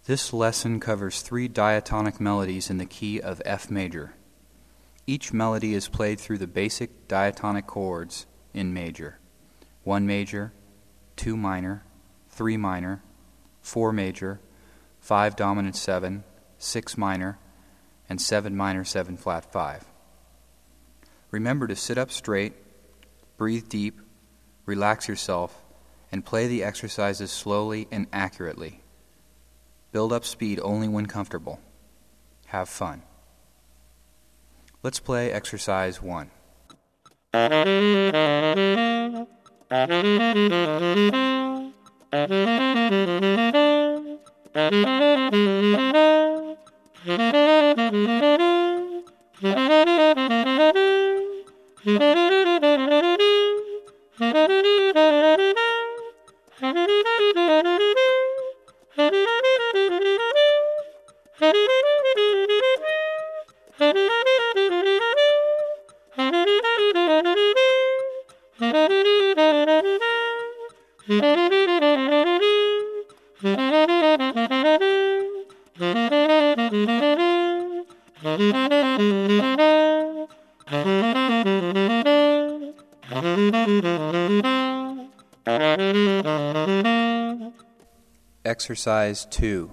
This lesson covers 3 diatonic melodies in the key of F major. Each melody is played through the basic diatonic chords in major: 1 major, 2 minor, 3 minor, 4 major, 5 dominant 7, 6 minor, and 7 minor 7 flat 5. Remember to sit up straight, breathe deep, relax yourself, and play the exercises slowly and accurately. Build up speed only when comfortable. Have fun. Let's play exercise 1. Exercise 2.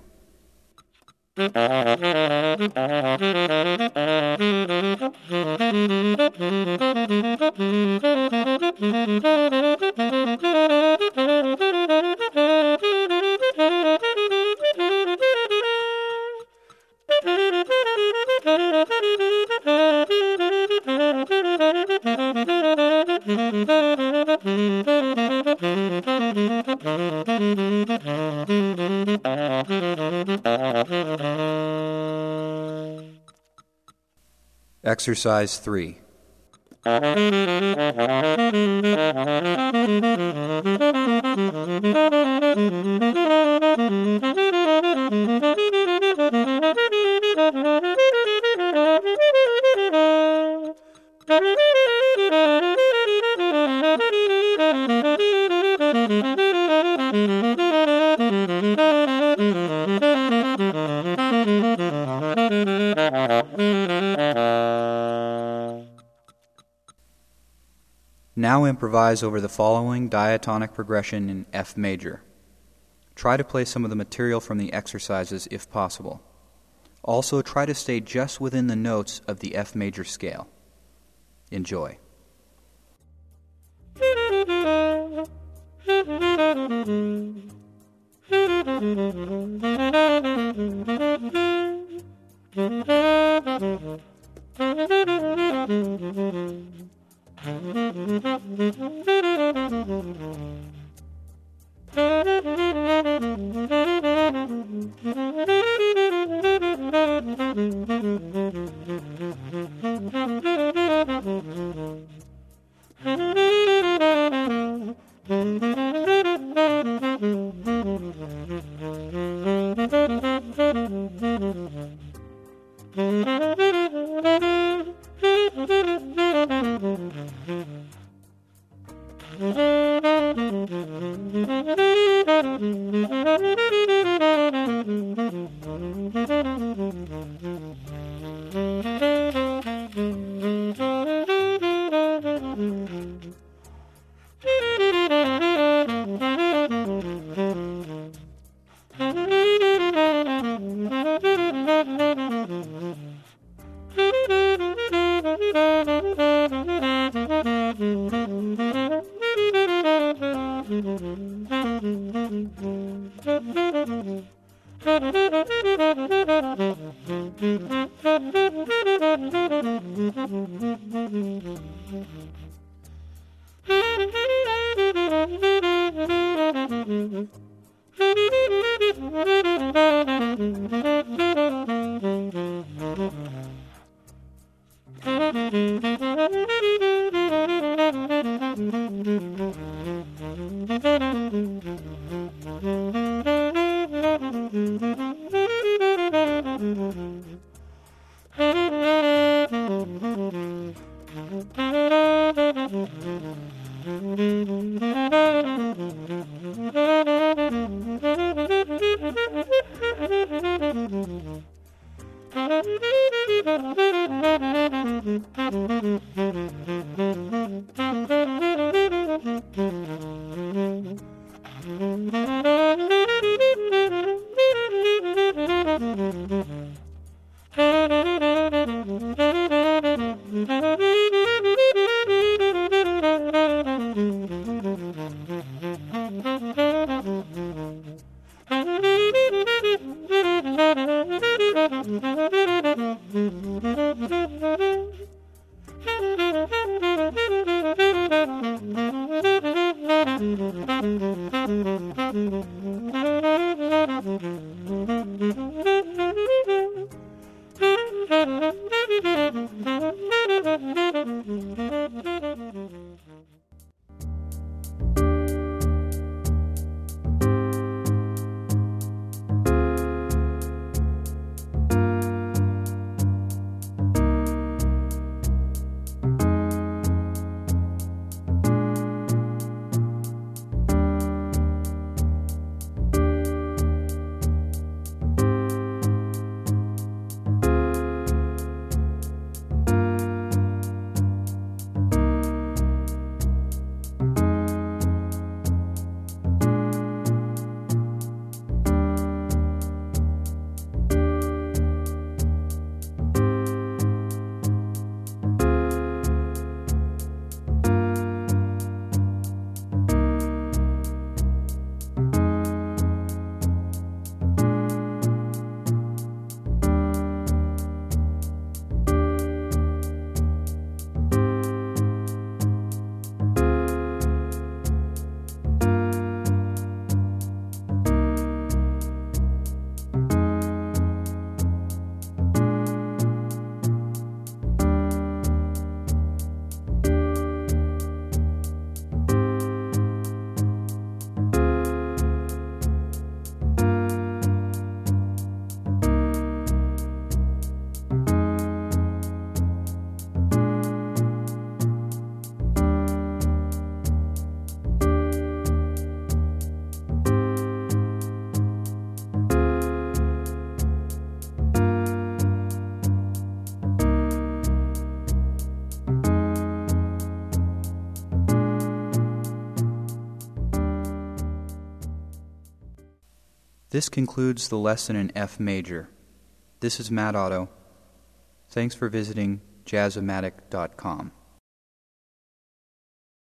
Exercise 3. Now improvise over the following diatonic progression in F major. Try to play some of the material from the exercises if possible. Also, try to stay just within the notes of the F major scale. Enjoy. This concludes the lesson in F major. This is Matt Otto. Thanks for visiting jazzomatic.com.